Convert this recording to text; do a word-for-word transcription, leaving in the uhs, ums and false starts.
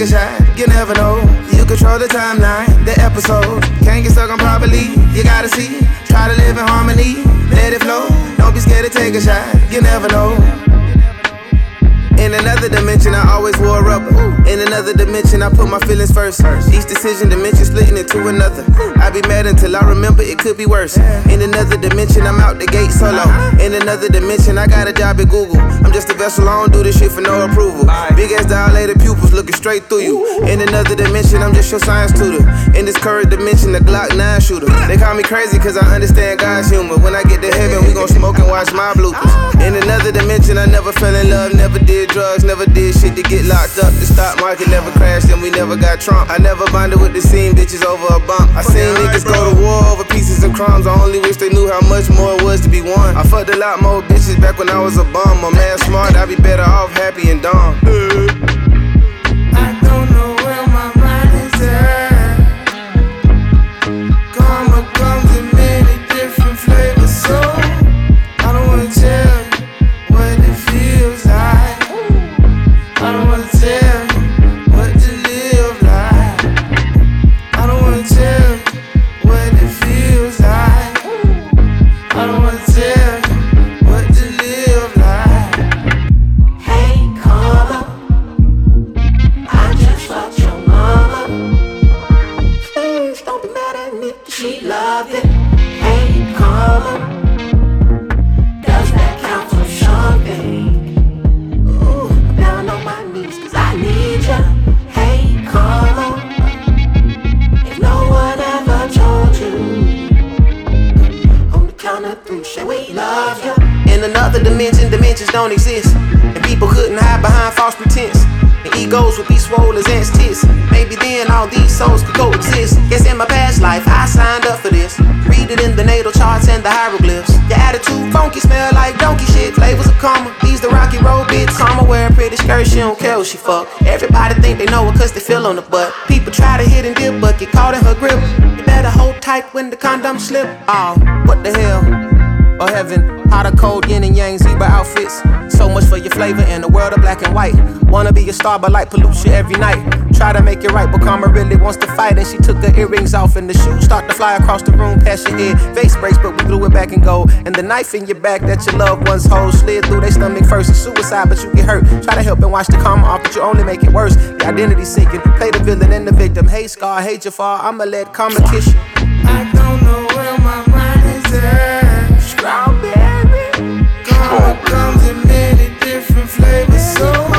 a shot, you never know. You control the timeline, the episode. Can't get stuck on properly, you gotta see. Try to live in harmony, let it flow. Don't be scared to take a shot, you never know. In another dimension, I always wore a rubber. In another dimension, I put my feelings first. Each decision, dimension splitting into another. I be mad until I remember it could be worse. In another dimension, I'm out the gate solo. In another dimension, I got a job at Google. I'm just a vessel, I don't do this shit for no approval. Big ass dilated pupils looking straight through you. In another dimension, I'm just your science tutor. In this current dimension, the Glock nine shooter. They call me crazy cause I understand God's humor. When I get to heaven, we gon' smoke and watch my bloopers. In another dimension, I never fell in love, never did drugs, never did shit to get locked up. The stock market never crashed and we never got Trump. I never bonded with the scene bitches over a bump. I seen niggas go to war over pieces and crumbs. I only wish they knew how much more it was to be won. I fucked a lot more bitches back when I was a bum. I'm mad smart, I'd be better off happy and dumb. I don't know where my mind is at. Karma comes in many different flavors, so I don't wanna tell you what it feels like. I don't wanna tell you what to live like. I don't wanna tell you what it feels like. I don't wanna tell you what to live like. Hey, karma, I just fucked your mama. Please don't be mad at me, she loved it. Hey, karma, does that count for something? Ooh, down on my knees cause I need ya. Hey, karma, if no one ever told you, on the count of three, say we love ya. In another dimension, dimensions don't exist. And people couldn't hide behind false pretense. And egos would be swole as ants' tits. Maybe then all these souls could coexist. Guess in my past life I signed up for this. Read it in the natal charts and the hieroglyphs. Your attitude funky, smell like donkey shit. Flavors of karma, these the rocky road bits. Karma wear a pretty skirt, she don't care who she fuck. Everybody think they know her cause they feel on the butt. People try to hit and dip but get caught in her grip. You better hold tight when the condom slip. Oh, what the hell? Or heaven, hot or cold, yin and yang, zebra outfits. So much for your flavor in a world of black and white. Wanna be a star but light pollutes you every night. Try to make it right but karma really wants to fight. And she took her earrings off and the shoes start to fly across the room past your head. Face breaks but we glue it back and go. And the knife in your back that your loved ones hold slid through their stomach first. It's suicide but you get hurt. Try to help and watch the karma off but you only make it worse. The identity sinking, play the villain and the victim. Hey Scar, hey Jafar, I'ma let karma kiss you. I don't know where my mind is at. Strawberry, Karma comes in many different flavors, so